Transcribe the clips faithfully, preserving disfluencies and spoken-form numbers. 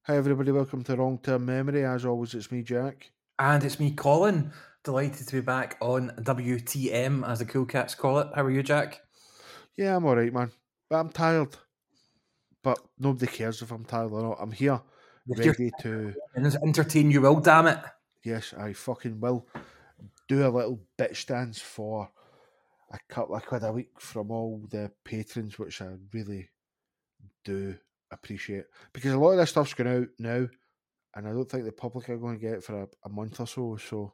Hi everybody, welcome to Long Term Memory. As always, it's me, Jack. And it's me, Colin. Delighted to be back on W T M, as the cool cats call it. How are you, Jack? Yeah, I'm alright, man. But I'm tired. But nobody cares if I'm tired or not. I'm here, ready to... And entertain you will, damn it. Yes, I fucking will. Do a little bitch dance for a couple of quid a week from all the patrons, which I really do appreciate. Because a lot of this stuff's going out now, and I don't think the public are going to get it for a, a month or so, so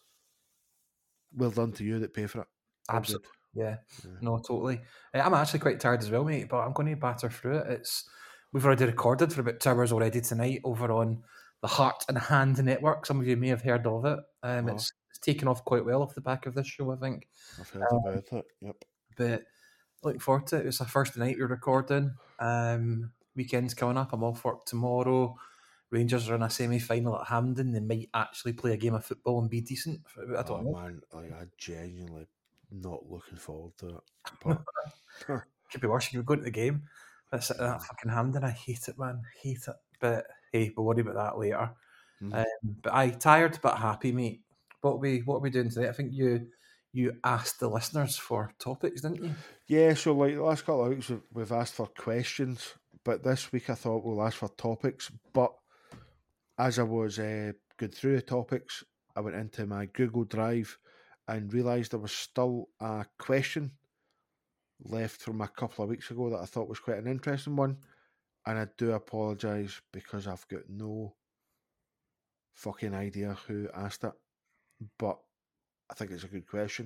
well done to you that pay for it. All Absolutely. Yeah. yeah. No, totally. I'm actually quite tired as well, mate, but I'm going to batter through it. It's We've already recorded for about two hours already tonight over on the Heart and Hand Network. Some of you may have heard of it. Um, Uh-huh. it's, it's taken off quite well off the back of this show, I think. I've heard um, about it, yep. But looking forward to it. It's the first night we're recording. Um, weekend's coming up. I'm off work tomorrow. Rangers are in a semi-final at Hampden. They might actually play a game of football and be decent. I don't oh, know. man, like, I genuinely not looking forward to it. But could be worse. You could go to the game. That's yeah. That fucking Hampden. I hate it, man. Hate it. But hey, we'll worry about that later. Mm. Um, but I tired but happy, mate. What we what are we doing today? I think you you asked the listeners for topics, didn't you? Yeah. So like the last couple of weeks, we've asked for questions, but this week I thought we'll ask for topics. But as I was uh, going through the topics, I went into my Google Drive and realised there was still a question left from a couple of weeks ago that I thought was quite an interesting one. And I do apologise because I've got no fucking idea who asked it. But I think it's a good question.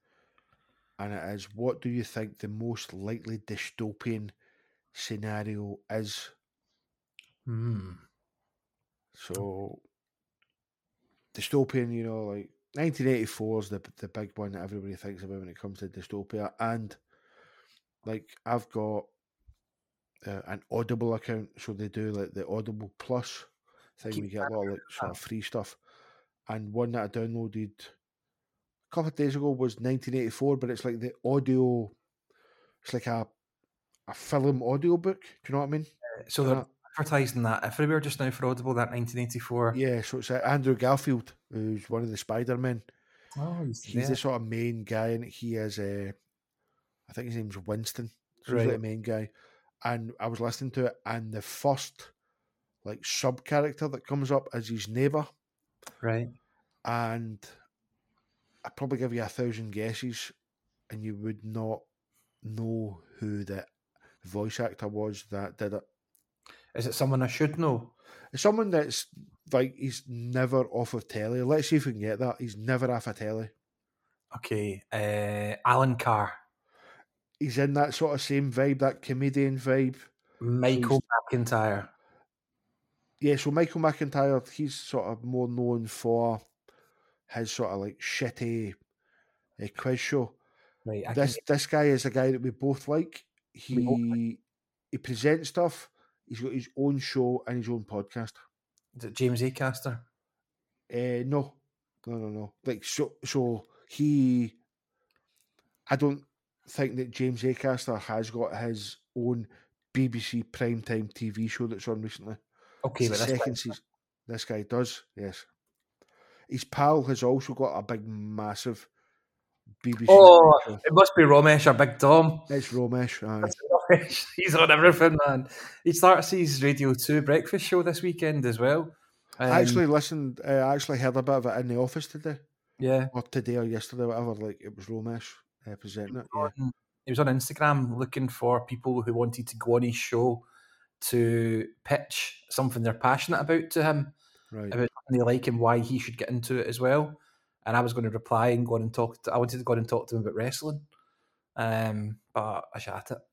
And it is, what do you think the most likely dystopian scenario is? Hmm. So, dystopian, you know, like nineteen eighty-four is the the big one that everybody thinks about when it comes to dystopia. And like, I've got uh, an Audible account, so they do like the Audible Plus thing. We get a lot of like sort of free stuff. And one that I downloaded a couple of days ago was nineteen eighty-four, but it's like the audio, it's like a a film audiobook. Do you know what I mean? So they're advertising that everywhere just now for Audible, that nineteen eighty-four. Yeah, so it's uh, Andrew Garfield, who's one of the Spider-Men. Oh, he's, he's yeah. the sort of main guy, and he is, uh, I think his name's Winston. So right. He's like the main guy. And I was listening to it, and the first like sub character that comes up is his neighbour. Right. And I'd probably give you a thousand guesses, and you would not know who the voice actor was that did it. Is it someone I should know? It's someone that's like, he's never off of telly. Let's see if we can get that. He's never off of telly. Okay. Uh, Alan Carr. He's in that sort of same vibe, that comedian vibe. Michael so McIntyre. Yeah, so Michael McIntyre, he's sort of more known for his sort of like shitty uh, quiz show. Right. I this can... this guy is a guy that we both like. He both like. he presents stuff. He's got his own show and his own podcast. Is it James Acaster? Uh, no, no, no, no. Like so, so he. I don't think that James Acaster has got his own B B C primetime T V show that's on recently. Okay, it's but the this second guy... season. This guy does, yes. His pal has also got a big, massive B B C. Oh, show. It must be Romesh or Big Tom. It's Romesh. Aye. Romesh. He's on everything, man. He starts his Radio two breakfast show this weekend as well. Um, I actually listened. Uh, I actually heard a bit of it in the office today. Yeah, or today or yesterday, whatever. Like it was Romesh uh, presenting it. Yeah, on, he was on Instagram looking for people who wanted to go on his show to pitch something they're passionate about to him, right? About something they like and why he should get into it as well. And I was going to reply and go on and talk. To, I wanted to go on and talk to him about wrestling, um, but I shat it.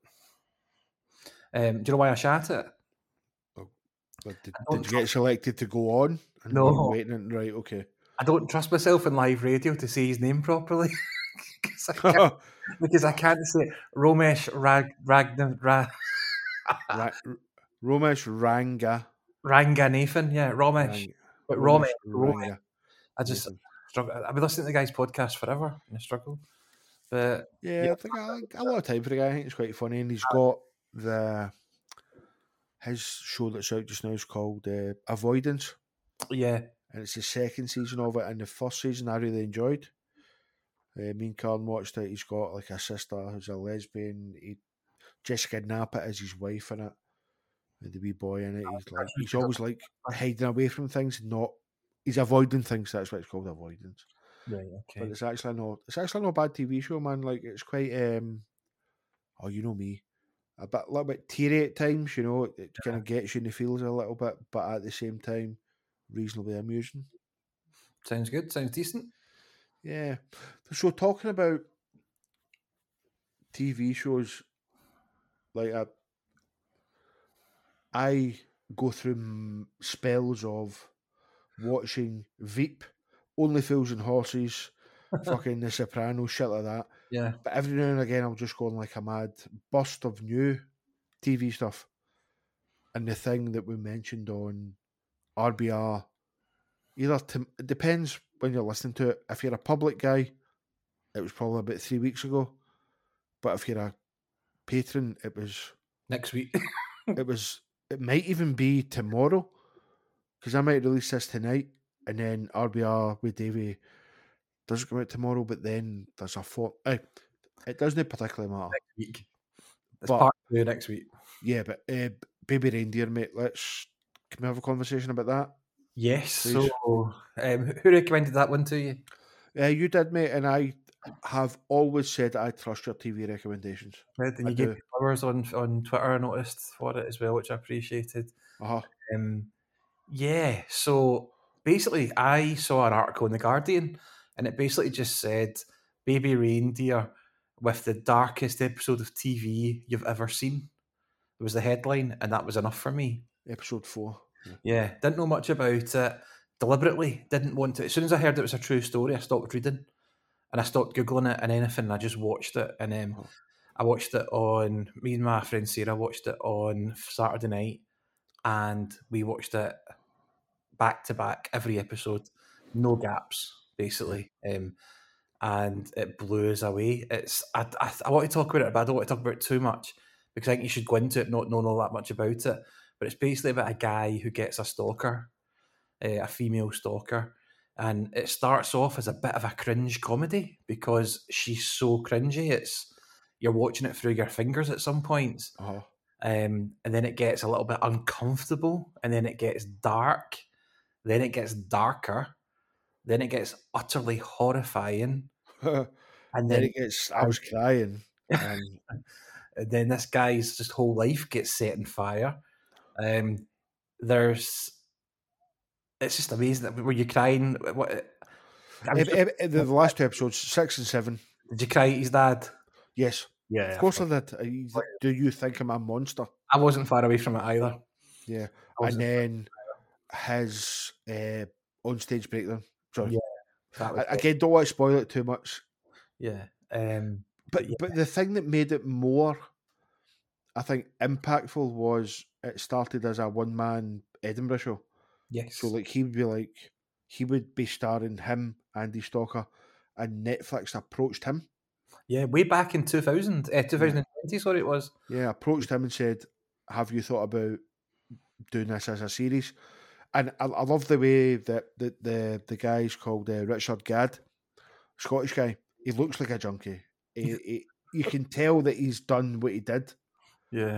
Um, do you know why I shat it? Oh, but did, did you get selected to go on? And no. Waiting, right? Okay. I don't trust myself in live radio to say his name properly because, I can't, because I can't say Romesh Rag Ragna Ra, Ra, Romesh Ranga Ranganathan. Yeah, Romesh. Rang, but Romesh, Romesh, Ranga. Romesh. I just struggle. I've been listening to the guy's podcast forever and I struggle. But yeah, yeah. I think I like a lot of time for the guy. I think it's quite funny, and he's got the his show that's out just now is called uh, Avoidance. Yeah. And it's the second season of it, and the first season I really enjoyed. Uh, me and Carl watched it. He's got like a sister who's a lesbian. He, Jessica Knappett is his wife in it. And the wee boy in it. He's like he's always like hiding away from things, not he's avoiding things. That's what it's called, avoidance. Right, okay. But it's actually not it's actually not a bad T V show, man. Like it's quite um oh, you know me. A bit a little bit teary at times, you know, it yeah. kind of gets you in the feels a little bit, but at the same time, reasonably amusing. Sounds good, sounds decent. Yeah. So talking about T V shows, like a, I go through spells of watching Veep, Only Fools and Horses, fucking The Sopranos, shit like that. Yeah. But every now and again, I'll just go on like a mad burst of new T V stuff. And the thing that we mentioned on R B R, either to, it depends when you're listening to it. If you're a public guy, it was probably about three weeks ago. But if you're a patron, it was next week. it was. It might even be tomorrow, because I might release this tonight, and then R B R with Davey doesn't come out tomorrow. But then there's a four. Uh, it doesn't particularly matter. Next week. It's but, part two next week. Yeah, but uh, Baby Reindeer, mate. Let's can we have a conversation about that? Yes. Please? So, um, who recommended that one to you? Uh, you did, mate, and I have always said I trust your T V recommendations. Right, and I you do. gave flowers on on Twitter, I noticed, for it as well, which I appreciated. Uh-huh. Um, yeah, so basically I saw an article in The Guardian, and it basically just said, Baby Reindeer with the darkest episode of T V you've ever seen. It was the headline, and that was enough for me. Episode four. Yeah, yeah didn't know much about it. Deliberately didn't want to. As soon as I heard it was a true story, I stopped reading. And I stopped Googling it and anything, and I just watched it. And um, oh. I watched it on, me and my friend Sarah watched it on Saturday night, and we watched it back to back, every episode, no gaps, basically. Um, and it blew us away. It's I, I, I want to talk about it, but I don't want to talk about it too much, because I think you should go into it not knowing all that much about it. But it's basically about a guy who gets a stalker, uh, a female stalker. And it starts off as a bit of a cringe comedy because she's so cringy. It's you're watching it through your fingers at some points, uh-huh. um, and then it gets a little bit uncomfortable, and then it gets dark, then it gets darker, then it gets utterly horrifying, and then, then it gets. I was crying, and, and then this guy's just whole life gets set on fire. Um, there's. It's just amazing. Were you crying? What? Just, it, it, the last two episodes, six and seven. Did you cry at his dad? Yes. Yeah. Of course I did. Do you think I'm a monster? I wasn't far away from it either. Yeah. And then his uh, on-stage breakdown. Sorry. Yeah. I, again, don't want to spoil it too much. Yeah. Um, but but, yeah. but the thing that made it more, I think, impactful was it started as a one-man Edinburgh show. Yes. So like he would be like he would be starring him, Andy Stalker, and Netflix approached him. Yeah, way back in two thousand, uh, twenty twenty, yeah. Sorry, it was. Yeah, approached him and said, "Have you thought about doing this as a series?" And I, I love the way that the the, the guy's called uh, Richard Gadd, Scottish guy. He looks like a junkie. He, he, you can tell that he's done what he did. Yeah.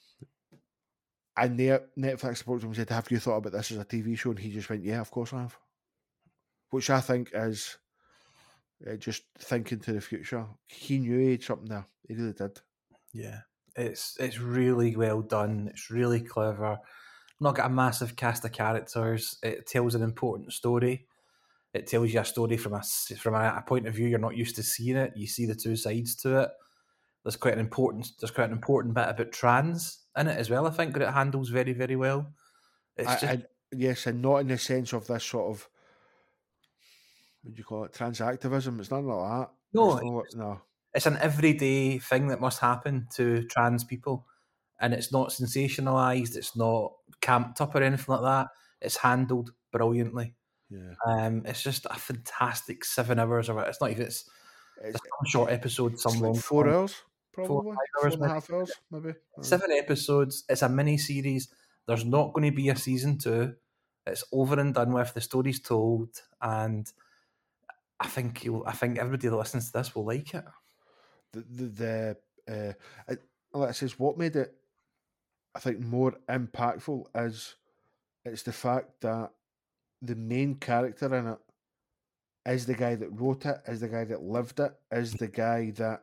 And they, Netflix approached him and said, "Have you thought about this as a T V show?" And he just went, "Yeah, of course I have." Which I think is uh, just thinking to the future. He knew he had something there. He really did. Yeah, it's it's really well done. It's really clever. Not got a massive cast of characters. It tells an important story. It tells you a story from a from a, a point of view you're not used to seeing it. You see the two sides to it. There's quite an important there's quite an important bit about trans in it as well, I think, that it handles very, very well. It's I, just... I, yes, and not in the sense of this sort of, what do you call it, transactivism. It's nothing like that. No, it's, not, no. It's an everyday thing that must happen to trans people, and it's not sensationalised, it's not camped up or anything like that. It's handled brilliantly. Yeah. Um, it's just a fantastic seven hours of it. It's not even, it's, it's some short episode, some long like four time. hours. probably. Four, Four hours, and a half hours, maybe. Seven episodes. It's a mini series. There's not going to be a season two. It's over and done with. The story's told, and I think you'll, I think everybody that listens to this will like it. The the, the uh, it, like I says, what made it, I think, more impactful is it's the fact that the main character in it is the guy that wrote it, is the guy that lived it, is the guy that,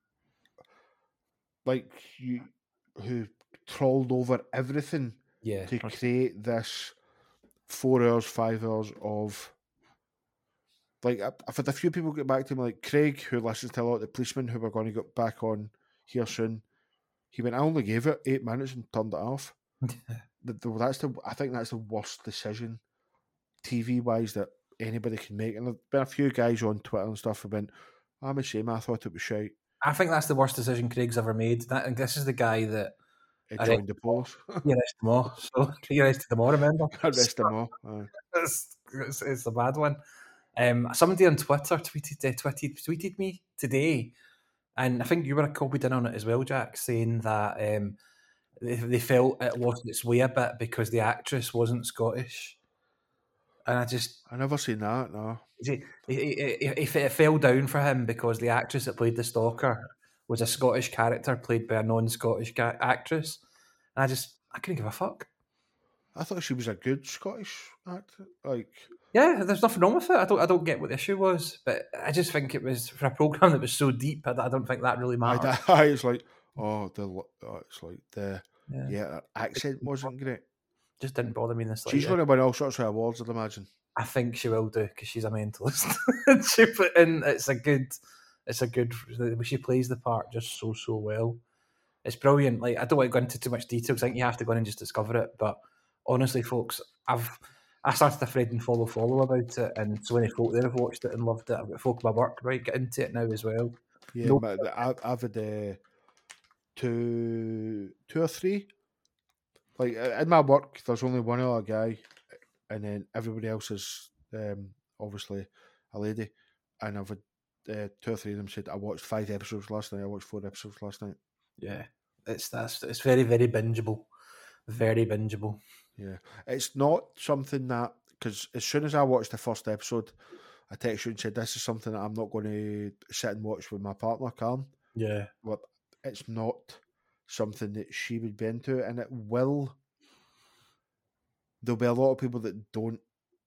like, you, who trawled over everything Yeah, to create this four hours, five hours of, like, I've had a few people get back to me, like Craig, who listens to a lot of the policemen who we're going to get back on here soon. He went, I only gave it eight minutes and turned it off. the, the, that's the, I think that's the worst decision, T V wise, that anybody can make. And there's been a few guys on Twitter and stuff who went, I'm ashamed, I thought it was shite. I think that's the worst decision Craig's ever made. That, and this is the guy that He joined the polls. He arrested them all. So he arrested them all, remember? Arrested them all. Aye. It's, it's, it's a bad one. Um, somebody on Twitter tweeted, uh, tweeted tweeted me today, and I think you were copied in on it as well, Jack, saying that um, they, they felt it lost its way a bit because the actress wasn't Scottish. And I just... I never seen that, no. He, he, he, he, it fell down for him because the actress that played the stalker was a Scottish character played by a non-Scottish ca- actress. And I just... I couldn't give a fuck. I thought she was a good Scottish actor. Like... Yeah, there's nothing wrong with it. I don't, I don't get what the issue was, but I just think it was for a program that was so deep. I, I don't think that really mattered. I, I, it's like, oh, the, oh, it's like the, yeah, Yeah. her accent wasn't great. Just didn't bother me in the She's slightest. going to win all sorts of awards, I'd imagine. I think she will do because she's a mentalist. She put in. It's a good. It's a good. She plays the part just so so well. It's brilliant. Like, I don't want to go into too much detail because I think you have to go in and just discover it. But honestly, folks, I've I started a Fred and follow follow about it, and so many folk there have watched it and loved it. I've got folk at my work right get into it now as well. Yeah, No- but I, I've had uh, two, two or three. Like in my work, there's only one other guy, and then everybody else is um, obviously a lady. And I've had uh, two or three of them said, I watched five episodes last night. I watched four episodes last night. Yeah, it's that's it's very very bingeable, very bingeable. Yeah, it's not something that, because as soon as I watched the first episode, I texted you and said, this is something that I'm not going to sit and watch with my partner, Karen. Yeah, But it's not something that she would be into, and it will. There'll be a lot of people that don't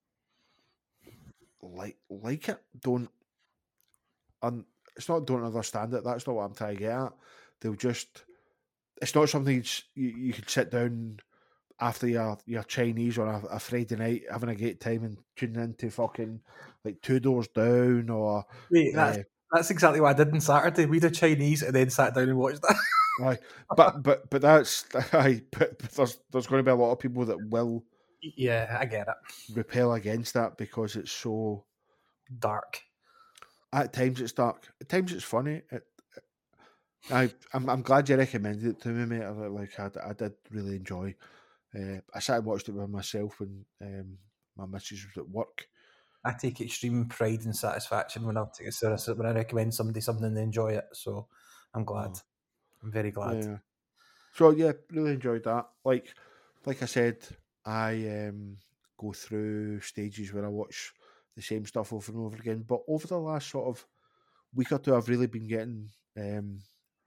like like it, don't, and it's not don't understand it. That's not what I'm trying to get at. They'll just, it's not something you you, you could sit down after your, your Chinese on a, a Friday night having a great time and tuning into fucking like Two Doors Down or... wait, that's, uh, that's exactly what I did on Saturday. We did Chinese and then sat down and watched that. Right, but but but that's I. But, but there's there's going to be a lot of people that will... Yeah, I get it. Repel against that because it's so... Dark. At times it's dark. At times it's funny. It, it, I, I'm I'm glad you recommended it to me, mate. I, like I, I did really enjoy. Uh, I sat and watched it by myself when um, my missus was at work. I take extreme pride and satisfaction when I take it when I recommend somebody something and they enjoy it. So I'm glad. Oh. I'm very glad. Yeah. So yeah, really enjoyed that. Like like I said, I um, go through stages where I watch the same stuff over and over again. But over the last sort of week or two, I've really been getting um,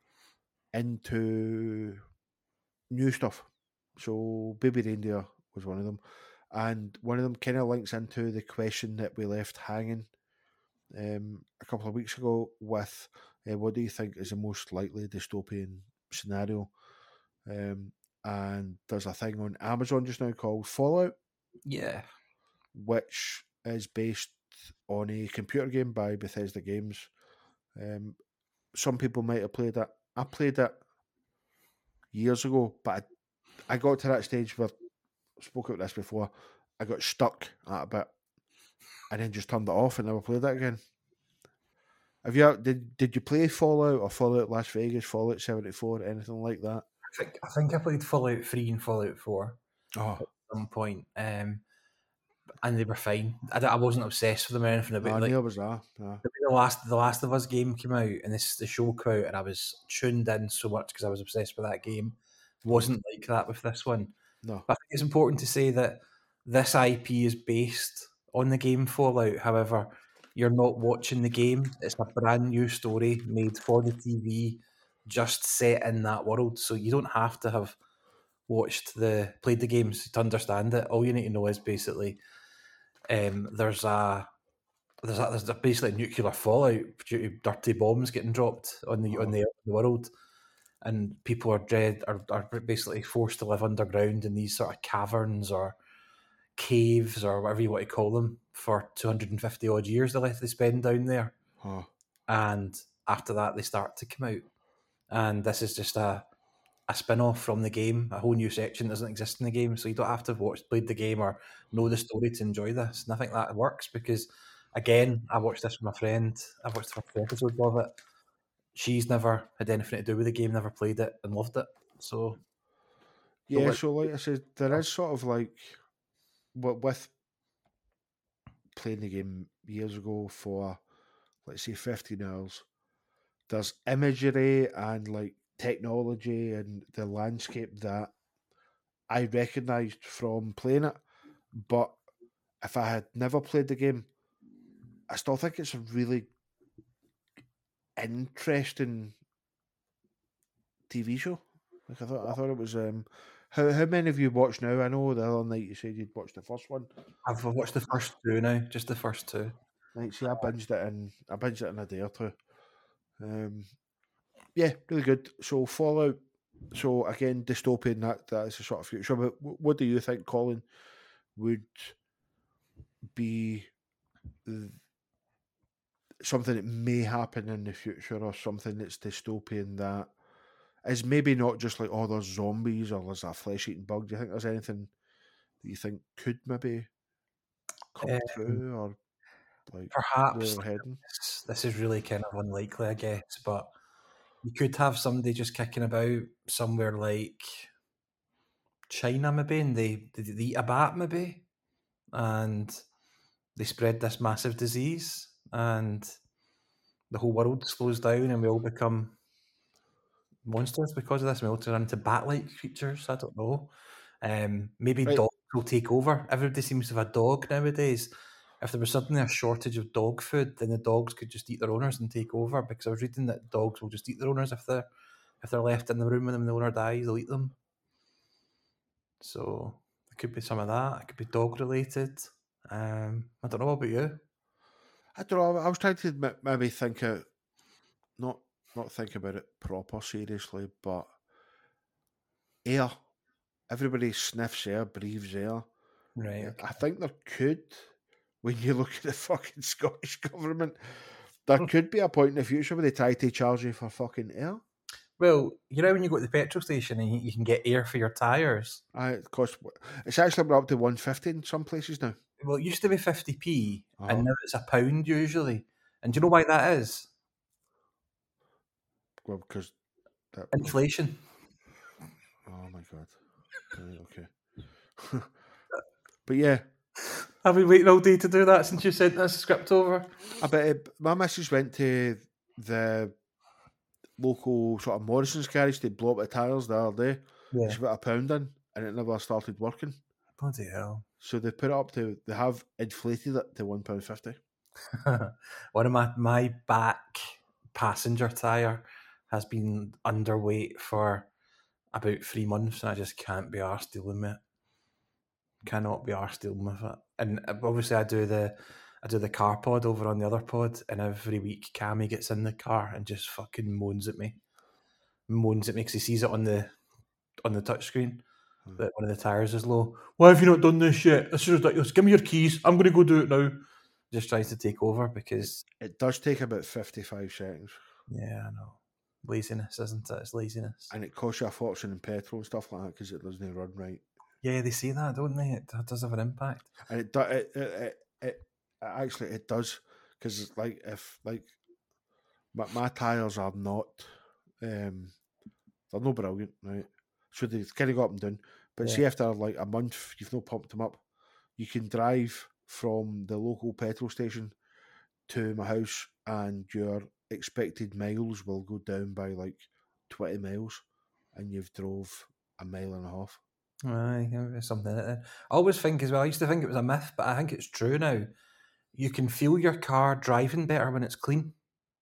into new stuff. So Baby Reindeer was one of them. And one of them kind of links into the question that we left hanging um, a couple of weeks ago with uh, what do you think is the most likely dystopian scenario? Um, and there's a thing on Amazon just now called Fallout. Yeah. Which is based on a computer game by Bethesda Games. Um, some people might have played it. I played it years ago, but I, I got to that stage where I spoke about this before. I got stuck at a bit, and then just turned it off and never played it again. Have you did did you play Fallout or Fallout Las Vegas, Fallout seventy-four, anything like that? I think I think I played Fallout three and Fallout four oh. at some point. Um, and they were fine. I, I wasn't obsessed with them or anything about No, like neither was that. No. the last the Last of Us game came out and this the show came out and I was tuned in so much because I was obsessed with that game. Wasn't like that with this one. No. But I think it's important to say that this I P is based on the game Fallout. However, you're not watching the game. It's a brand new story made for the T V, just set in that world. So you don't have to have watched the played the games to understand it. All you need to know is basically um, there's a there's a, there's a basically nuclear fallout due to dirty bombs getting dropped on the Oh. on the, the world, and people are dread are, are basically forced to live underground in these sort of caverns or caves or whatever you want to call them for two hundred fifty odd years they let they spend down there. Oh. And after that they start to come out, and this is just a a spin-off from the game, a whole new section that doesn't exist in the game, so you don't have to have watched played the game or know the story to enjoy this. And I think that works because again, I watched this with my friend. I watched the first episode of it. She's never had anything to do with the game, never played it, and loved it. So, yeah. like, so, like I said, there is sort of like, what with playing the game years ago for, let's say, fifteen hours. There's imagery and like technology and the landscape that I recognised from playing it, but if I had never played the game, I still think it's a really interesting T V show. Like I thought, I thought it was. Um, how how many of you watched now? I know the other night you said you'd watched the first one. I've watched the first two now, just the first two. Like, see, I binged it in. I binged it in a day or two. Um, yeah, really good. So Fallout. So again, dystopian. That that is a sort of future. But what do you think, Colin? Would be something that may happen in the future, or something that's dystopian that is maybe not just like, oh, there's zombies or there's a flesh-eating bug. Do you think there's anything that you think could maybe come Um, true, or like Perhaps where we're heading? this, this is really kind of unlikely, I guess, but you could have somebody just kicking about somewhere like China, maybe, and they, they, they eat a bat, maybe, and they spread this massive disease, and the whole world slows down, and we all become monsters because of this. We all turn into bat-like creatures. I don't know. Um, maybe Right. dogs will take over. Everybody seems to have a dog nowadays. If there was suddenly a shortage of dog food, then the dogs could just eat their owners and take over. Because I was reading that dogs will just eat their owners if they're if they're left in the room with them and the owner dies, they'll eat them. So it could be some of that. It could be dog related. Um, I don't know. What about you? I don't know. I was trying to m- maybe think of not not think about it proper seriously, but air. Everybody sniffs air, breathes air. Right. Okay. I think there could, when you look at the fucking Scottish government, there could be a point in the future where they try to charge you for fucking air. Well, you know when you go to the petrol station and you, you can get air for your tyres? I, it costs, it's actually been up to one fifty in some places now. Well, it used to be fifty p, Uh-huh. and now it's a pound usually. And do you know why that is? Well, because... That, Inflation. oh my God. Right, okay. But yeah. I've been waiting all day to do that since you sent this script over. I bet it, my missus went to the local sort of Morrison's garage to blow up the tyres the other day. Yeah. She put a pound in and it never started working. Bloody hell. So they put it up to, they have inflated it to one pound fifty. One of my, my back passenger tyre has been underweight for about three months and I just can't be arsed dealing with it. Cannot be arsed dealing with it. And obviously I do the I do the car pod over on the other pod, and every week Cammy gets in the car and just fucking moans at me. Moans at me because he sees it on the on the touchscreen hmm. that one of the tyres is low. Why have you not done this yet? This is ridiculous. Give me your keys. I'm going to go do it now. Just tries to take over because... It, it does take about fifty-five seconds. Yeah, I know. Laziness, isn't it? It's laziness. And it costs you a fortune in petrol and stuff like that because it doesn't run right. Yeah, they say that, don't they? It does have an impact. And it, it, it, it, it actually, it does, because like if like my, my tyres are not, um, they're not brilliant, right? So they kind of go up and down. But yeah. See, after like a month, you've not pumped them up, you can drive from the local petrol station to my house, and your expected miles will go down by like twenty miles, and you've drove a mile and a half. Aye, there's something in it then. I always think as well, I used to think it was a myth, but I think it's true now. You can feel your car driving better when it's clean.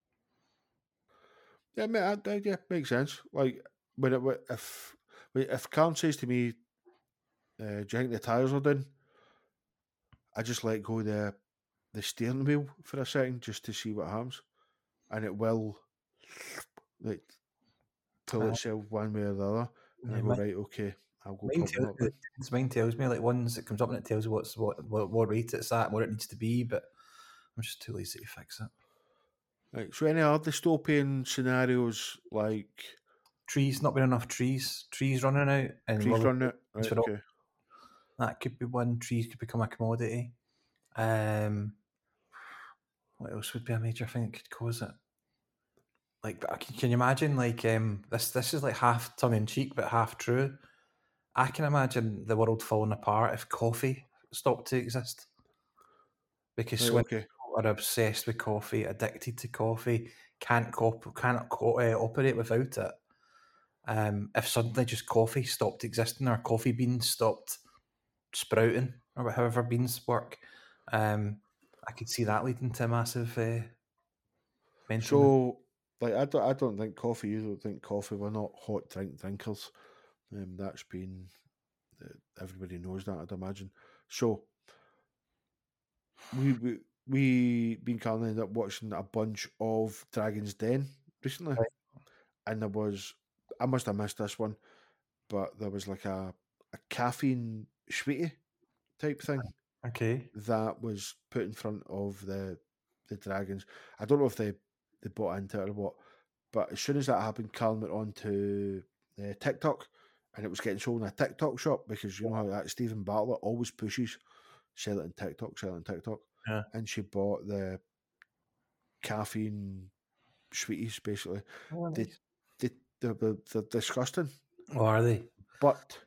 Yeah, mate, that, that, yeah, makes sense. Like, when it, if if Karen says to me, uh, do you think the tyres are done? I just let go the the steering wheel for a second just to see what happens, and it will like pull Aye. itself one way or the other, and Yeah, I go, mine, right, okay, I'll go mine, pump them tells up me, then. mine tells me like ones it comes up and it tells you what's what, what what rate it's at, what it needs to be, but I'm just too lazy to fix it. Right, so any other dystopian scenarios like Trees, not been enough trees, trees running out, and trees well, running it? Right, for all- okay. that could be one. Trees could become a commodity. Um, what else would be a major thing that could cause it? Like, but can, can you imagine? Like, um, this this is like half tongue in cheek, but half true. I can imagine the world falling apart if coffee stopped to exist. Because Right, when okay. people are obsessed with coffee, addicted to coffee, can't cop- can't co- uh, operate without it. Um, if suddenly just coffee stopped existing, or coffee beans stopped sprouting, or however beans work, um, I could see that leading to a massive uh, mental. So, like, I don't, I don't think coffee. You don't think coffee. We're not hot drink drinkers. Um, that's been uh, everybody knows that, I'd imagine. So, we we we been kind of ended up watching a bunch of Dragon's Den recently, Right. and there was I must have missed this one, but there was like a a caffeine sweetie type thing Okay. that was put in front of the the dragons. I don't know if they they bought into it or what, but as soon as that happened, Callan went on to uh, TikTok, and it was getting sold in a TikTok shop because you know how that Stephen Bartlett always pushes sell it in TikTok, sell it in TikTok, Yeah. and she bought the caffeine sweeties basically. Oh, They, nice. they they're, they're, they're disgusting, Oh, are they? but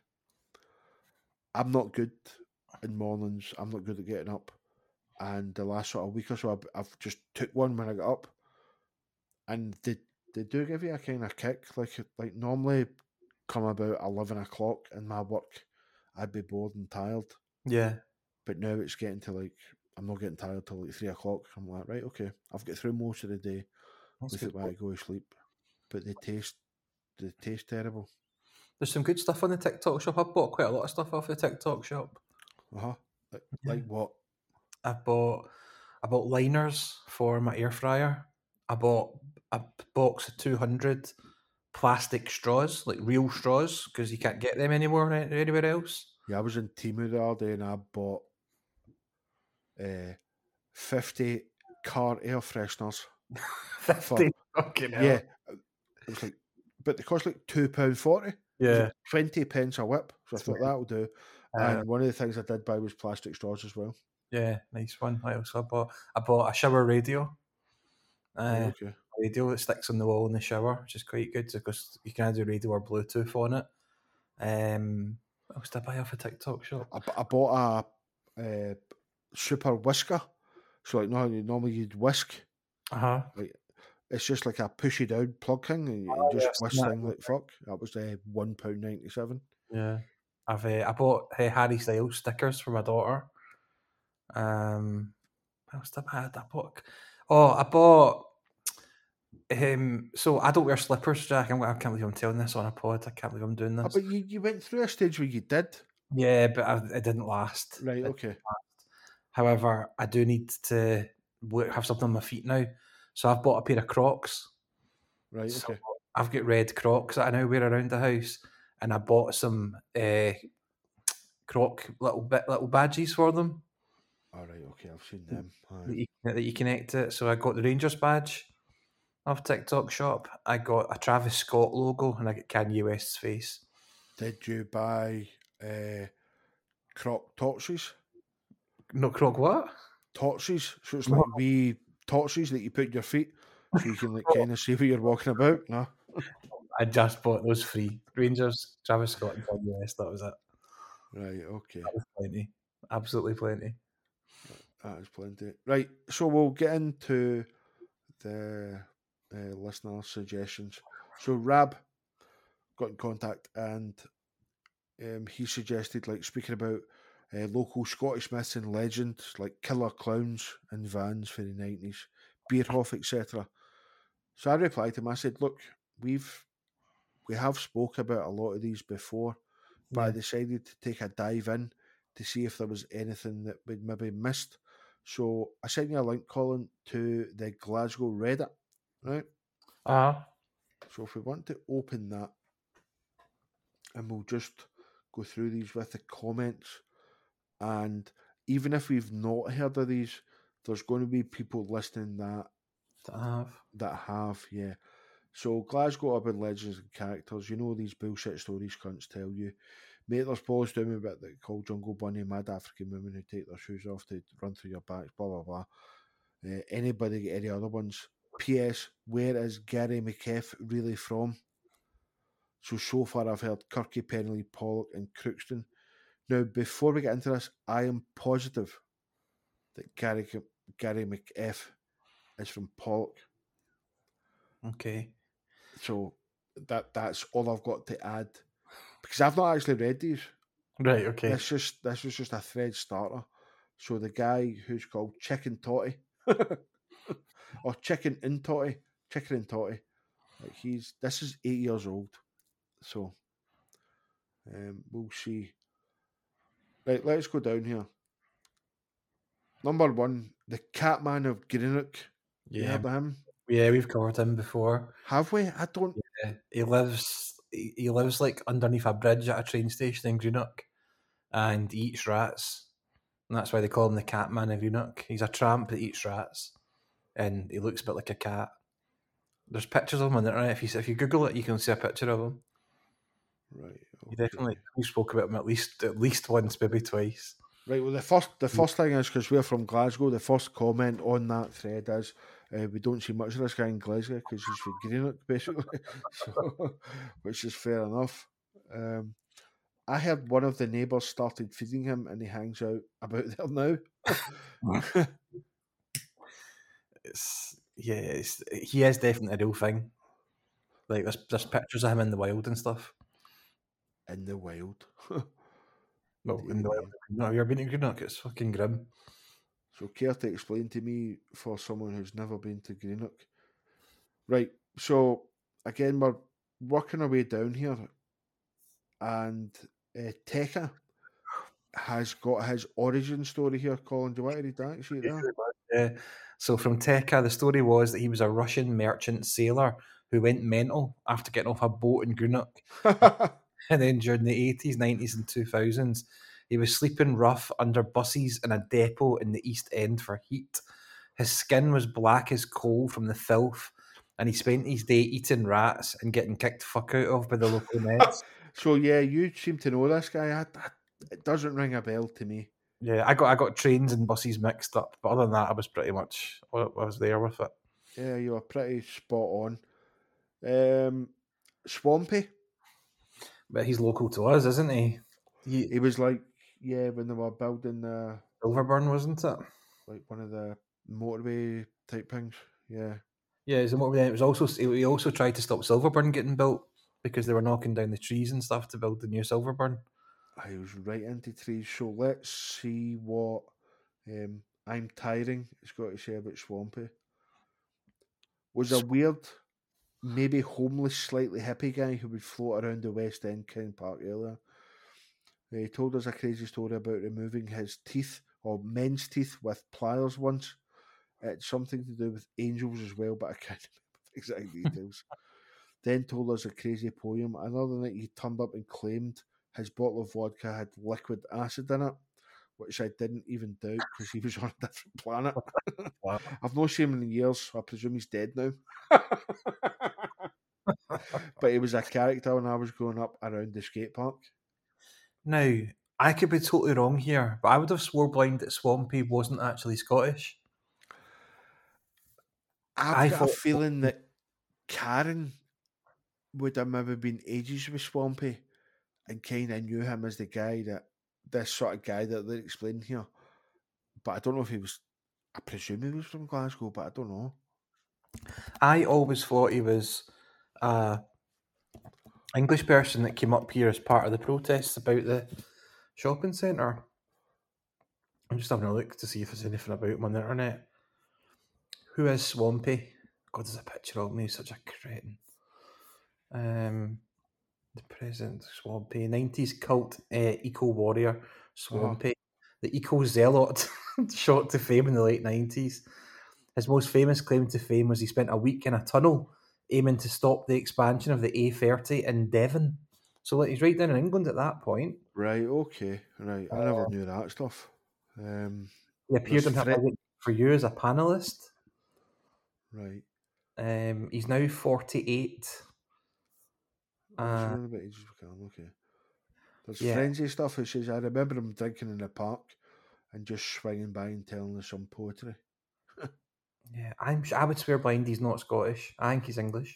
I'm not good in mornings. I'm not good at getting up. And the last sort of week or so, I've, I've just took one when I got up, and they they do give you a kind of kick. Like like normally, come about eleven o'clock in my work, I'd be bored and tired. Yeah. But now it's getting to like I'm not getting tired till like three o'clock. I'm like, right, okay, I've got through most of the day That's with good. it when I go to sleep. But they taste they taste terrible. There's some good stuff on the TikTok shop. I bought quite a lot of stuff off the TikTok shop. Uh huh. Like, Yeah. like what? I bought I bought liners for my air fryer. I bought a box of two hundred plastic straws, like real straws, because you can't get them anymore anywhere else. Yeah, I was in Temu the other day and I bought uh, fifty car air fresheners. Fifty. Fucking hell. Yeah, it was like, but they cost like two pound forty. It was Yeah. like twenty pence a whip. So I thought Sweet. that'll do. Uh, And one of the things I did buy was plastic straws as well. yeah, nice one. I also bought I bought a shower radio. Right, Uh, okay. radio that sticks on the wall in the shower, which is quite good because you can either radio or Bluetooth on it. Um, what else did I buy off a TikTok shop? I, bu- I bought a uh, super whisker. So like no, normally you'd whisk. Uh huh. Like it's just like a pushy down plug thing, and you Oh, just yeah, I've whisk seen that. thing like fuck. That was uh, one pound ninety seven. Yeah, I've uh, I bought uh, Harry Styles stickers for my daughter. Um, what else did I buy? I bought. Oh, I bought. Um, so I don't wear slippers, Jack. I'm, I can't believe I'm telling this on a pod. I can't believe I'm doing Oh, this. but you, you went through a stage where you did. Yeah, but I, it didn't last. Right, It- okay. However, I do need to wear- have something on my feet now. So I've bought a pair of Crocs. Right, So okay. I've got red Crocs that I now wear around the house, and I bought some uh, Croc little bit little badges for them All right, okay. I've seen them. that Aye. you, that you connect it. So I got the Rangers badge off TikTok shop. I got a Travis Scott logo, and I got Kanye West's face. Did you buy uh, croc torches? No Croc what? Torches. So it's No. like wee torches that you put in your feet so you can like kind of see where you're walking about. No. I just bought those free Rangers, Travis Scott, and Kanye West. That was it. Right, okay. That was plenty, absolutely plenty. That is plenty. Right, so we'll get into the uh, listener suggestions. So Rab got in contact and um, he suggested, like, speaking about uh, local Scottish myths and legends, like killer clowns and vans for the nineties, Beerhoff, et cetera. So I replied to him. I said, "Look, we've we have spoke about a lot of these before, but Yeah. I decided to take a dive in to see if there was anything that we'd maybe missed. So I sent you a link, Colin, to the Glasgow Reddit, right? Uh-huh. So if we want to open that, and we'll just go through these with the comments, and even if we've not heard of these, there's going to be people listening that To have. that have, yeah. So Glasgow urban legends and characters, you know these bullshit stories cunts tell you. Mate, there's Polish doing a bit that called Jungle Bunny, mad African women who take their shoes off to run through your backs, blah blah blah. Uh, anybody get any other ones? P S. Where is Gary McEff really from? So so far I've heard Kirky, Penley, Pollock, and Crookston. Now before we get into this, I am positive that Gary Gary McEff is from Pollock. Okay. So that that's all I've got to add. Because I've not actually read these. Right, okay. This just this was just a thread starter. So the guy who's called Chicken Totty, or Chicken in Totty, Chicken and Totty, like he's this is eight years old. So um, we'll see. Right, let's go down here. Number one, the Catman of Greenock. You Yeah. heard of him? Yeah, we've covered him before. Have we? I don't. Yeah. He lives he, he lives like underneath a bridge at a train station in Greenock, and he eats rats. And that's why they call him the Catman of Greenock. He's a tramp that eats rats, and he looks a bit like a cat. There's pictures of him on the internet. If you if you Google it, you can see a picture of him. Right. He Okay. definitely we spoke about him at least at least once, maybe twice. Right. Well, the first the first thing is because we're from Glasgow. The first comment on that thread is uh, we don't see much of this guy in Glasgow because he's from Greenock, basically. So, which is fair enough. Um, I heard one of the neighbours started feeding him, and he hangs out about there now. It's yeah, it's, he is definitely a real thing. Like there's there's pictures of him in the wild and stuff. In the wild. Well, in the wild. No, you've been to Greenock. It's fucking grim. So care to explain to me for someone who's never been to Greenock? Right. So again, we're working our way down here, and uh, Tekka has got his origin story here. Colin, do you want to read that? See it there? Yeah. So from Tekka, the story was that he was a Russian merchant sailor who went mental after getting off a boat in Greenock. And then during the eighties, nineties, and two thousands, he was sleeping rough under buses in a depot in the East End for heat. His skin was black as coal from the filth, and he spent his day eating rats and getting kicked fuck out of by the local Neds. So yeah, you seem to know this guy. I, I, it doesn't ring a bell to me. Yeah, I got I got trains and buses mixed up, but other than that, I was pretty much I was there with it. Yeah, you were pretty spot on. Um, Swampy. But he's local to us, isn't he? He, he was like, yeah, when they were building the Silverburn, wasn't it? Like one of the motorway type things. Yeah. Yeah, it was, a motorway. It was also he also tried to stop Silverburn getting built because they were knocking down the trees and stuff to build the new Silverburn. I was right into trees. So let's see what um, I'm Tiring has got to say about Swampy. Was a weird, maybe homeless, slightly hippie guy who would float around the West End King Park earlier. He told us a crazy story about removing his teeth, or men's teeth, with pliers once. It's something to do with angels as well, but I can't remember the exact details. Then told us a crazy poem. Another night he turned up and claimed his bottle of vodka had liquid acid in it, which I didn't even doubt because he was on a different planet. Wow. I've not seen him in years, so I presume he's dead now. But he was a character when I was growing up around the skate park. Now, I could be totally wrong here, but I would have swore blind that Swampy wasn't actually Scottish. I've I got thought- a feeling that Karen would have maybe been ages with Swampy and kind of knew him as the guy that, this sort of guy that they're explaining here. but I don't know if he was. I presume he was from Glasgow, but I don't know. I always thought he was a English person that came up here as part of the protests about the shopping centre. I'm just having a look to see if there's anything about him on the internet. Who is Swampy? God, there's a picture of me, such a cretin. Um, the present Swampy, nineties cult uh, eco warrior Swampy, uh-huh. The eco zealot, shot to fame in the late nineties. His most famous claim to fame was he spent a week in a tunnel aiming to stop the expansion of the A thirty in Devon. So like, he's right down in England at that point. Right, okay, right. I uh, never knew that stuff. Um, he appeared on Fred- for you as a panelist. Right. Um, he's now forty-eight. Uh, okay. There's yeah. frenzy stuff. It says, I remember him drinking in the park and just swinging by and telling us some poetry. Yeah, I'm. I would swear blind he's not Scottish. I think he's English.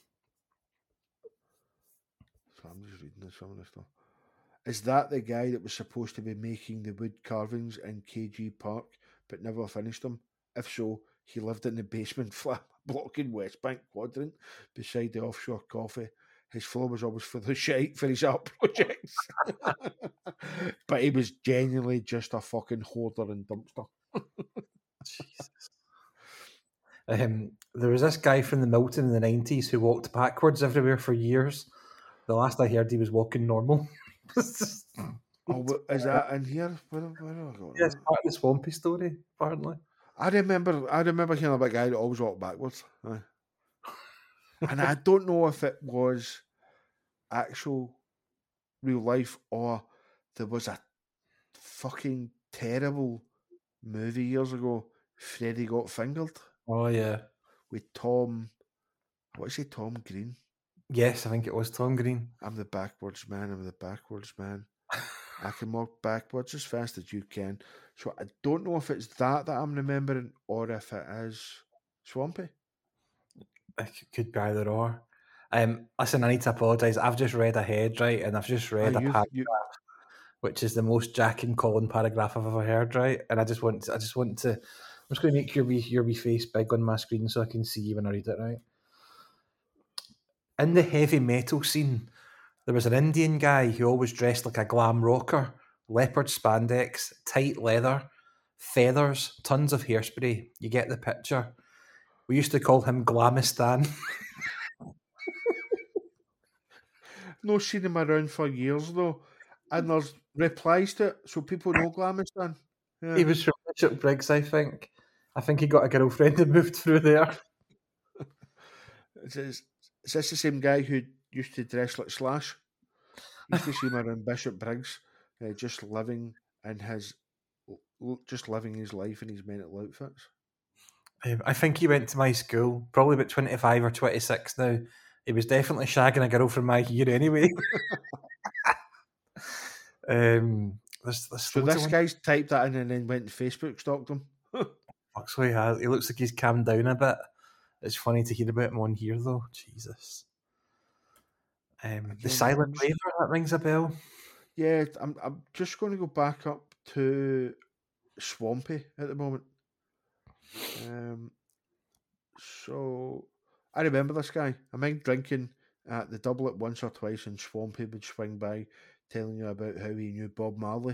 So I'm just reading some of this stuff. Is that the guy that was supposed to be making the wood carvings in K G Park but never finished them? If so, he lived in the basement flat block in West Bank Quadrant beside the offshore coffee. His floor was always for the shite for his art projects. But he was genuinely just a fucking hoarder and dumpster. Jesus. Um, there was this guy from the Milton in the nineties who walked backwards everywhere for years. The last I heard, he was walking normal. Oh, is that in here? Where, where have I got yeah, it's part of the Swampy story, apparently. I remember, I remember hearing about a guy that always walked backwards. Aye. And I don't know if it was actual real life or there was a fucking terrible movie years ago, Freddy Got Fingered. Oh, yeah. With Tom, what is he, Tom Green? Yes, I think it was Tom Green. I'm the backwards man, I'm the backwards man. I can walk backwards as fast as you can. So I don't know if it's that that I'm remembering or if it is Swampy. It could be either or. Um, listen, I need to apologise. I've just read ahead, right? And I've just read oh, a paragraph, you... which is the most Jack and Colin paragraph I've ever heard, right? And I just want to, I just want to, I'm just going to make your wee, your wee face big on my screen so I can see you when I read it, right? In the heavy metal scene, there was an Indian guy who always dressed like a glam rocker, leopard spandex, tight leather, feathers, tons of hairspray. You get the picture. We used to call him Glamistan. No, seen him around for years though, and there's replies to it, so people know Glamistan. Yeah. He was from Bishop Briggs, I think. I think he got a girlfriend and moved through there. Is this, is this the same guy who used to dress like Slash? You used to see him around Bishop Briggs, uh, just living in his, just living his life in his mental outfits. Um, I think he went to my school, probably about twenty-five or twenty-six now. He was definitely shagging a girl from my year anyway. um, there's, there's so this guy's typed that in and then went to Facebook, stalked him. So he has. He looks like he's calmed down a bit. It's funny to hear about him on here, though. Jesus. Um, the Silent just... Raver, that rings a bell. Yeah, I'm. I'm just going to go back up to Swampy at the moment. Um. So I remember this guy. I mind drinking at the Doublet once or twice, and Swampy would swing by, telling you about how he knew Bob Marley,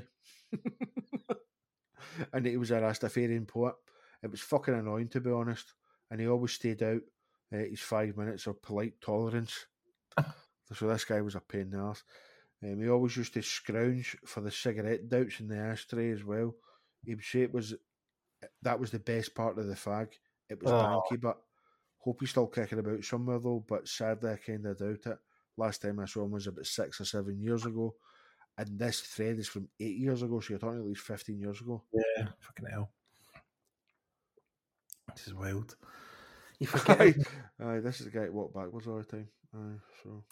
and he was a Rastafarian poet. It was fucking annoying, to be honest. And he always stayed out uh, his five minutes of polite tolerance. So this guy was a pain in the arse. Um, he always used to scrounge for the cigarette doughts in the ashtray as well. He would say it was that was the best part of the fag. It was oh. banky, but hope he's still kicking about somewhere though. But sadly, I kind of doubt it. Last time I saw him was about six or seven years ago, and this thread is from eight years ago. So you're talking at least fifteen years ago. Yeah, fucking hell. This is wild. You forget. Aye, aye, this is the guy that walked backwards all the time. Aye, so.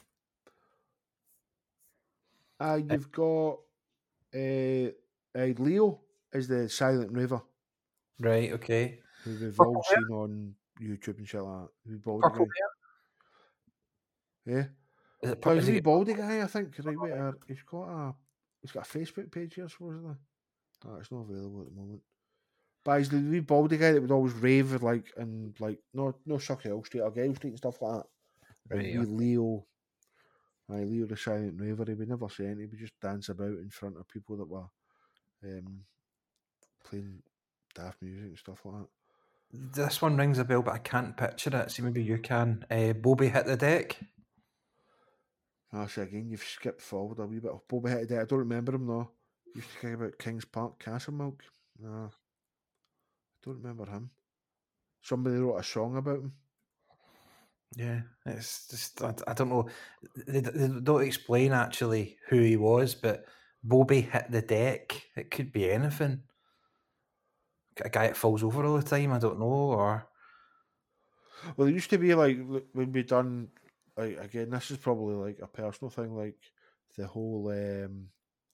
Uh, you've got uh, uh, Leo is the Silent Raver. Right, okay. Who we've Purple all seen hair? On YouTube and shit like that. Who baldy Purple guy. Yeah. Is it pur- no, he's a baldy guy, I think. Right, wait, uh, he's got a he's got a Facebook page here, supposedly. Oh, it's not available at the moment. But he's the wee baldy guy that would always rave like and like no no Suck Hill Street or Gale Street and stuff like that. Like Right, wee okay. Leo, aye, Leo the Silent Raver. He would never say anything. He would just dance about in front of people that were um, playing daft music and stuff like that. This one rings a bell, but I can't picture it. See, maybe you can. Uh, Bobby Hit the Deck. Actually, again, you've skipped forward a wee bit. Of Bobby Hit the Deck. I don't remember him though. Used to think about Kings Park Castle Milk. No, I don't remember him. Somebody wrote a song about him. Yeah, it's just I, I don't know. They, they don't explain actually who he was, but Bobby Hit the Deck. It could be anything. A guy that falls over all the time. I don't know, or Well, it used to be like when we done. Like again, this is probably like a personal thing, like the whole um,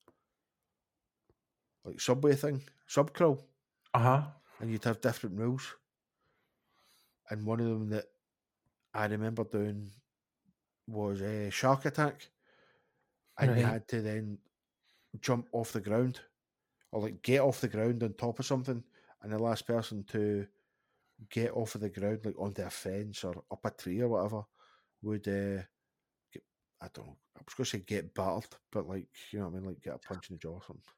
like subway thing, subcrawl, uh huh. and you'd have different rules. And one of them that I remember doing was a shark attack, and you Right. had to then jump off the ground or like get off the ground on top of something, and the last person to get off of the ground, like onto a fence or up a tree or whatever, would uh, get, I don't know, I was going to say get battered, but like, you know what I mean, like get a punch in the jaw or something.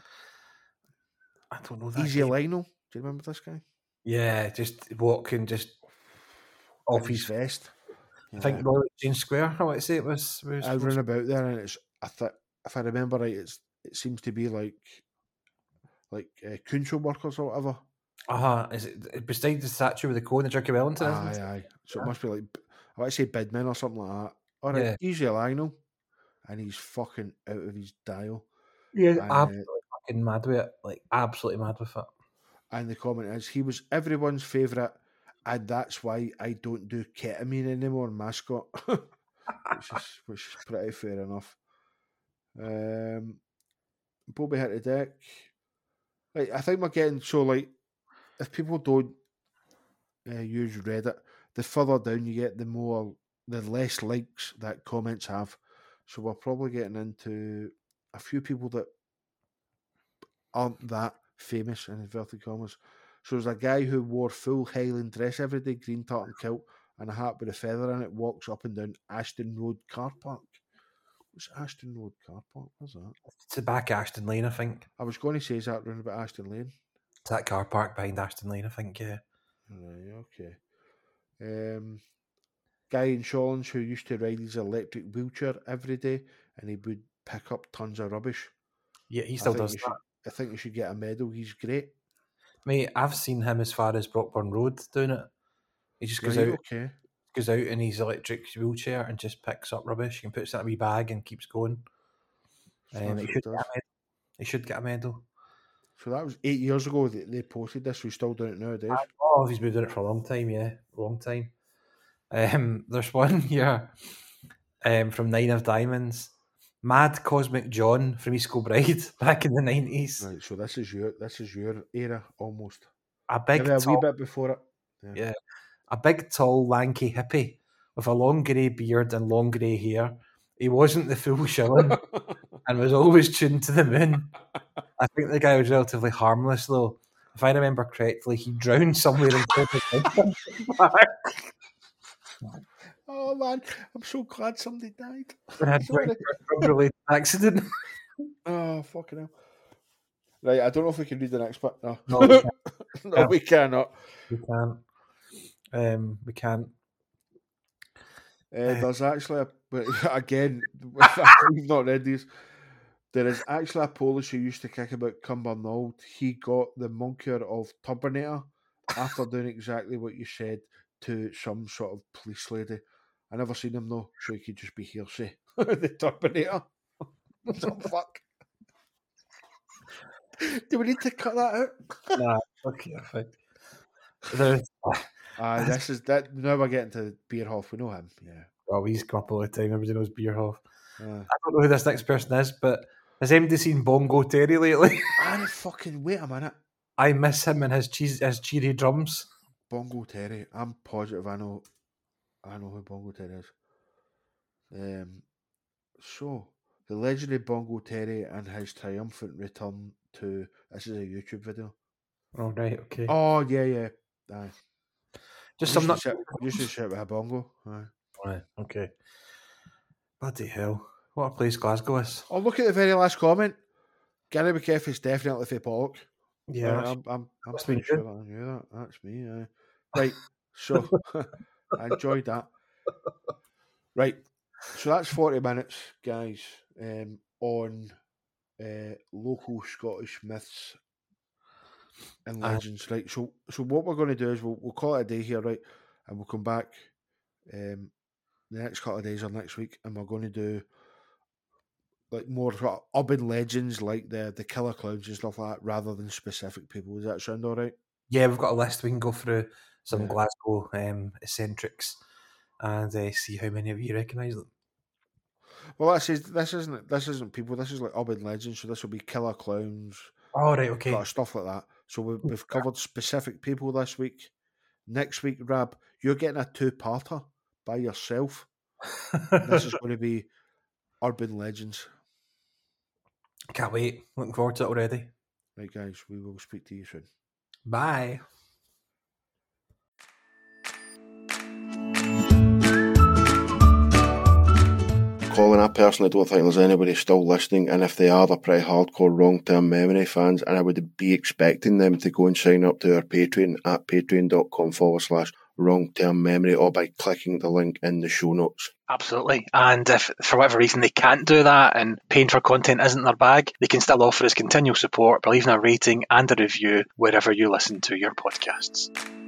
I don't know that Easy guy. Lionel, do you remember this guy? Yeah, just walking, just In off his his. vest. I think Royal Exchange Square. I want to say it was. was, I was run about there, and it's I th- if I remember right, it's it seems to be like like uh, council workers or whatever. uh huh. Is it beside the statue with the cone, the Jackie Wellington? Isn't Aye, it? aye. So it must be like I want to say Bidman or something like that. All right, Yeah. Easy Lionel, and he's fucking out of his dial. Yeah, And uh, absolutely fucking mad with it. Like absolutely mad with it. and the comment is he was everyone's favourite, and that's why I don't do ketamine anymore, mascot. which is which is pretty fair enough. Um, Bobby Hit the Deck. Like I think we're getting so like if people don't uh, use Reddit, the further down you get, the more the less likes that comments have. So we're probably getting into a few people that aren't that famous in inverted commas. So there's a guy who wore full Highland dress every day, green tartan kilt, and a hat with a feather in it, walks up and down Ashton Road car park. What's Ashton Road car park? What's that? It's the back Ashton Lane, I think. I was going to say, is that round about Ashton Lane? It's that car park behind Ashton Lane, I think, yeah. Right, okay. Um, guy in Shawlands who used to ride his electric wheelchair every day, and he would pick up tons of rubbish. Yeah, he I still think does you that. should. I think you should get a medal. He's great. Mate, I've seen him as far as Brockburn Road doing it. He just goes Right, out okay. goes out in his electric wheelchair and just picks up rubbish and puts it in a wee bag and keeps going. So Um, that's he what he should get does. a medal. He should get a medal. So that was eight years ago that they posted this. We're still doing it nowadays. Oh, he's been doing it for a long time, yeah, a long time. Um, there's one here um, from Nine of Diamonds. Mad Cosmic John from East Bride back in the nineties. Right. So this is your this is your era almost. A big, Maybe a tall, wee bit before it. Yeah. yeah, a big, tall, lanky hippie with a long grey beard and long grey hair. He wasn't the full shilling and was always tuned to the moon. I think the guy was relatively harmless, though. If I remember correctly, he drowned somewhere in Oh man, I'm so glad somebody died. and had Sorry. a drug-related accident. Oh fucking hell. Right, I don't know if we can read the next bit. No, No, we can't. no, we cannot. We can't. Um, we can't. Uh, there's actually a but again. I've not read these. There is actually a Polish who used to kick about Cumbernauld. He got the moniker of Turbinator after doing exactly what you said to some sort of police lady. I never seen him though, so he could just be hearsay. The Turbinator. What the fuck? Do we need to cut that out? Nah, okay, I think. There's, Uh, this is that. Now we're getting to Beerhoff. We know him. Yeah. well, he's come up all the time. Everybody knows Beerhoff. Uh, I don't know who this next person is, but has anybody seen Bongo Terry lately? I fucking wait a minute. I miss him and his cheese, his cheery drums. Bongo Terry. I'm positive. I know. I know who Bongo Terry is. Um. So the legendary Bongo Terry and his triumphant return to this is a YouTube video. Oh, right, okay. Oh, yeah, yeah. Aye. Just Used some to nuts. sit, used to sit with a bongo. Aye. Right, okay. Bloody hell. What a place Glasgow is. Oh, look at the very last comment. Gary McKeff is definitely for Pollock. Yeah. Right, I'm, I'm, I'm That's pretty been sure good. that I knew that. That's me. Aye. Right, so I enjoyed that. Right, so that's forty minutes, guys, um, on uh, local Scottish myths and Aye. legends. Right, so so what we're going to do is we'll, we'll call it a day here, right, and we'll come back um, the next couple of days or next week, and we're going to do like more sort of urban legends, like the the killer clowns and stuff like that, rather than specific people. Does that sound all right? Yeah, we've got a list. We can go through some Yeah. Glasgow um, eccentrics and uh, see how many of you recognise them. Well, this is this isn't this isn't people. This is like urban legends. So this will be killer clowns, Oh, right, okay. sort of stuff like that. So we, we've covered specific people this week. Next week, Rab, you're getting a two-parter by yourself. This is going to be urban legends. Can't wait. Looking forward to it already. Right, guys, we will speak to you soon. Bye. Colin, I personally don't think there's anybody still listening, and if they are, they're pretty hardcore wrong-term memory fans, and I would be expecting them to go and sign up to our Patreon at patreon.com forward slash wrong-term memory or by clicking the link in the show notes. Absolutely. And if for whatever reason they can't do that and paying for content isn't their bag, they can still offer us continual support by leaving a rating and a review wherever you listen to your podcasts.